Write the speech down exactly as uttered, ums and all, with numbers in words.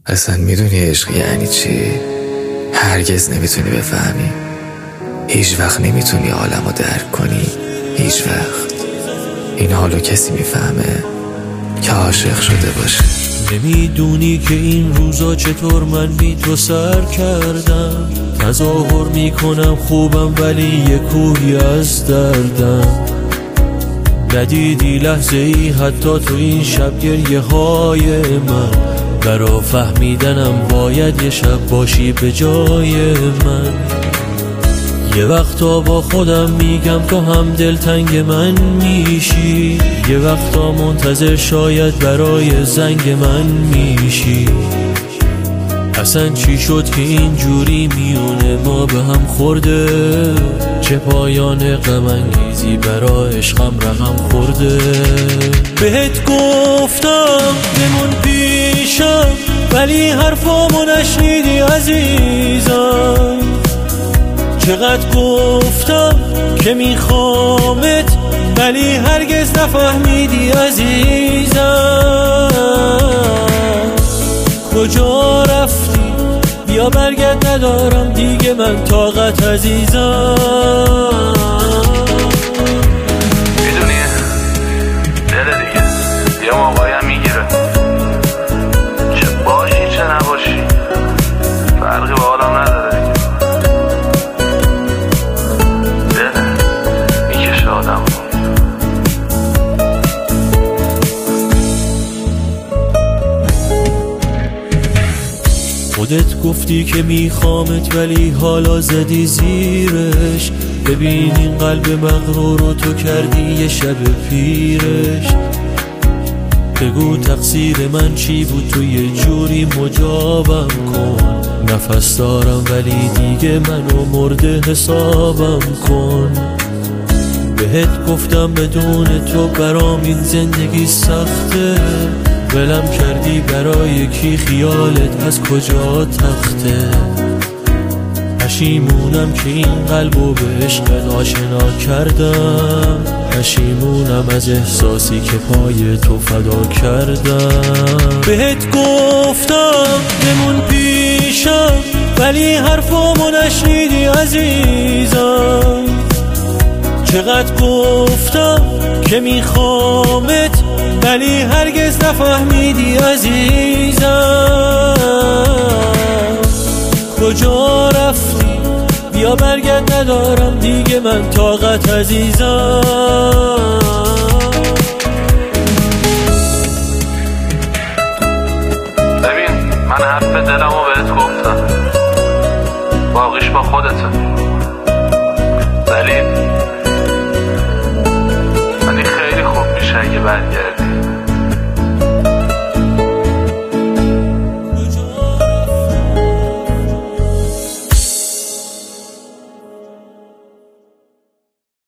اصلا میدونی عشق یعنی چی؟ هرگز نمیتونی بفهمی، هیچ وقت نمیتونی عالمو درک کنی، هیچ وقت. این حالو کسی میفهمه که عاشق شده باشه. نمیدونی که این روزا چطور من بی تو سر کردم، تظاهر میکنم خوبم ولی یه کوهی از دردم. ندیدی لحظه ای حتی تو این شب گریه های من، برا فهمیدنم باید یه شب باشی به جای من. یه وقتا با خودم میگم تو هم دلتنگ من میشی، یه وقتا منتظر شاید برای زنگ من میشی. اصلا چی شد که اینجوری میونه ما به هم خورده؟ چه پایان غم انگیزی برا عشقم رقم خورده؟ بهت گفتم بمون پیشم ولی حرفامو نشنیدی عزیزم. چقدر گفتم که میخوامت ولی هرگز نفهمیدی عزیزم. کجا رفتی؟ بیا برگرد، ندارم دیگه من طاقت عزیزم. میدونی دل دیگه یه موقعی هم میگیره، چه باشی چه نباشی فرقی با حالم نداره دیگه. دل میکشه آدم. خودت گفتی که میخوامت ولی حالا زدی زیرش. ببین این قلب مغرور رو تو کردی یه شب پیرش. بگو تقصیر من چی بود، تو یه جوری مجابم کن. نفس دارم ولی دیگه منو مرده حسابم کن. بهت گفتم بدون تو برام این زندگی سخته، ولم کردی برای کی، خیالت از کجا تخته؟ پشیمونم که این قلبو به عشقت آشنا کردم، پشیمونم از احساسی که پای تو فدا کردم. بهت گفتم بمون پیشم ولی حرفامو نشنیدی عزیزم. چقدر گفتم که میخوامت ولی هرگز نفهمیدی عزیزم. کجا رفتی؟ بیا برگرد، ندارم دیگه من طاقت عزیزم. ببین من حرف دلمو بهت گفتم، باقیش با خودته. ولی ولی خیلی خوب میشه اگه برگردی.